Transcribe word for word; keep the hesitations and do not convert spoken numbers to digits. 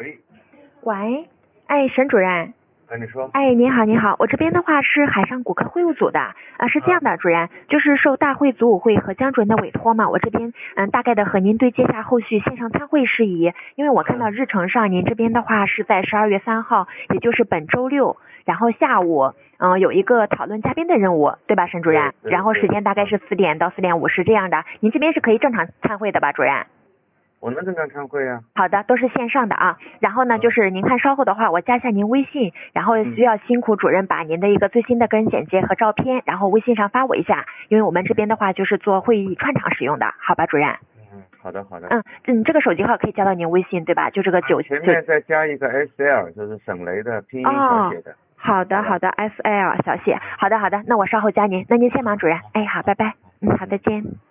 喂， 喂，哎，沈主任。 哎，你说。 哎，您好，您好，我这边的话是海上骨科会务组的啊，是这样的，主任，就是受大会组委会和江主任的委托嘛，我这边嗯大概的和您对接下后续线上参会事宜，因为我看到日程上您这边的话是在十二月三号，也就是本周六，然后下午嗯有一个讨论嘉宾的任务，对吧，沈主任？然后时间大概是四点到四点五十这样的，您这边是可以正常参会的吧，主任？ 我能正常参会啊。 好的，都是线上的啊。然后呢，就是您看稍后的话，我加一下您微信，然后需要辛苦主任把您的一个最新的个人简介和照片，然后微信上发我一下，因为我们这边的话就是做会议串场使用的，好吧，主任？ 嗯，好的好的。 嗯嗯，这个手机号可以加到您微信对吧？就这个九前面再加一个 S L， 就是省雷的拼音小写的。 哦，好的好的 ，S L 小写，好的好的，那我稍后加您，那您先忙，主任。哎，好，拜拜。嗯，好，再见。